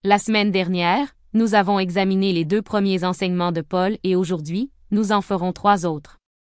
La semaine dernière, nous avons examiné les 2 premiers enseignements de Paul et aujourd'hui, nous en ferons 3 autres.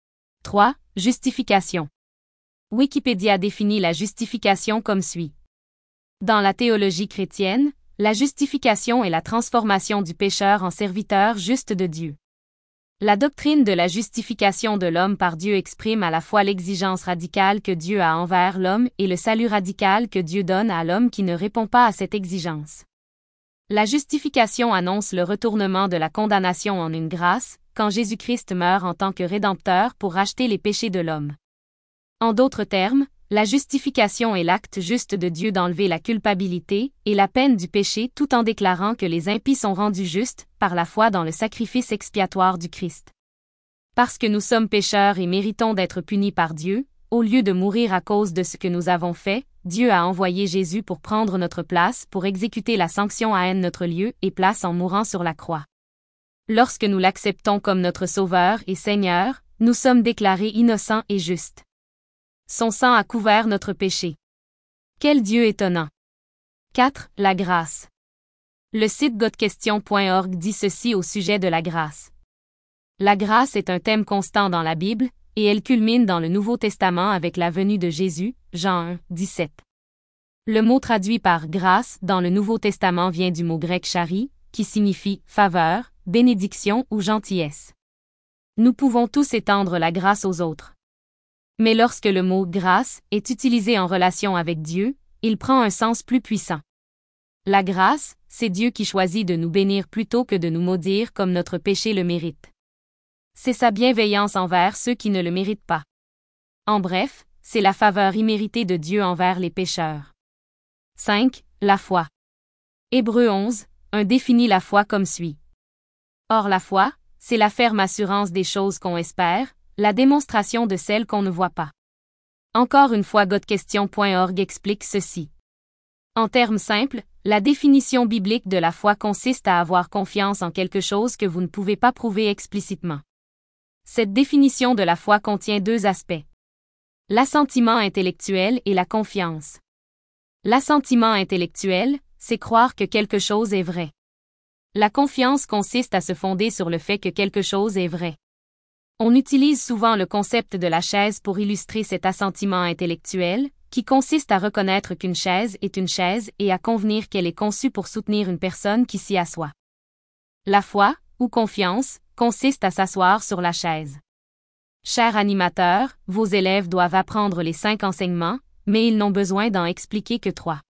3. Justification. Wikipédia définit la justification comme suit. Dans la théologie chrétienne, la justification est la transformation du pécheur en serviteur juste de Dieu. La doctrine de la justification de l'homme par Dieu exprime à la fois l'exigence radicale que Dieu a envers l'homme et le salut radical que Dieu donne à l'homme qui ne répond pas à cette exigence. La justification annonce le retournement de la condamnation en une grâce, quand Jésus-Christ meurt en tant que Rédempteur pour racheter les péchés de l'homme. En d'autres termes, la justification est l'acte juste de Dieu d'enlever la culpabilité et la peine du péché tout en déclarant que les impies sont rendus justes par la foi dans le sacrifice expiatoire du Christ. Parce que nous sommes pécheurs et méritons d'être punis par Dieu, au lieu de mourir à cause de ce que nous avons fait, Dieu a envoyé Jésus pour prendre notre place, pour exécuter la sanction à notre lieu et place en mourant sur la croix. Lorsque nous l'acceptons comme notre Sauveur et Seigneur, nous sommes déclarés innocents et justes. Son sang a couvert notre péché. Quel Dieu étonnant! 4. La grâce. Le site godquestion.org dit ceci au sujet de la grâce. La grâce est un thème constant dans la Bible, et elle culmine dans le Nouveau Testament avec la venue de Jésus, Jean 1, 17. Le mot traduit par « grâce » dans le Nouveau Testament vient du mot grec chari, qui signifie « faveur », « bénédiction » ou « gentillesse ». Nous pouvons tous étendre la grâce aux autres. Mais lorsque le mot « grâce » est utilisé en relation avec Dieu, il prend un sens plus puissant. La grâce, c'est Dieu qui choisit de nous bénir plutôt que de nous maudire comme notre péché le mérite. C'est sa bienveillance envers ceux qui ne le méritent pas. En bref, c'est la faveur imméritée de Dieu envers les pécheurs. 5. La foi. Hébreux 11, 1 définit la foi comme suit. Or la foi, c'est la ferme assurance des choses qu'on espère, la démonstration de celles qu'on ne voit pas. Encore une fois godquestion.org explique ceci. En termes simples, la définition biblique de la foi consiste à avoir confiance en quelque chose que vous ne pouvez pas prouver explicitement. Cette définition de la foi contient 2 aspects. L'assentiment intellectuel et la confiance. L'assentiment intellectuel, c'est croire que quelque chose est vrai. La confiance consiste à se fonder sur le fait que quelque chose est vrai. On utilise souvent le concept de la chaise pour illustrer cet assentiment intellectuel, qui consiste à reconnaître qu'une chaise est une chaise et à convenir qu'elle est conçue pour soutenir une personne qui s'y assoit. La foi, ou confiance, consiste à s'asseoir sur la chaise. Chers animateurs, vos élèves doivent apprendre les 5 enseignements, mais ils n'ont besoin d'en expliquer que 3.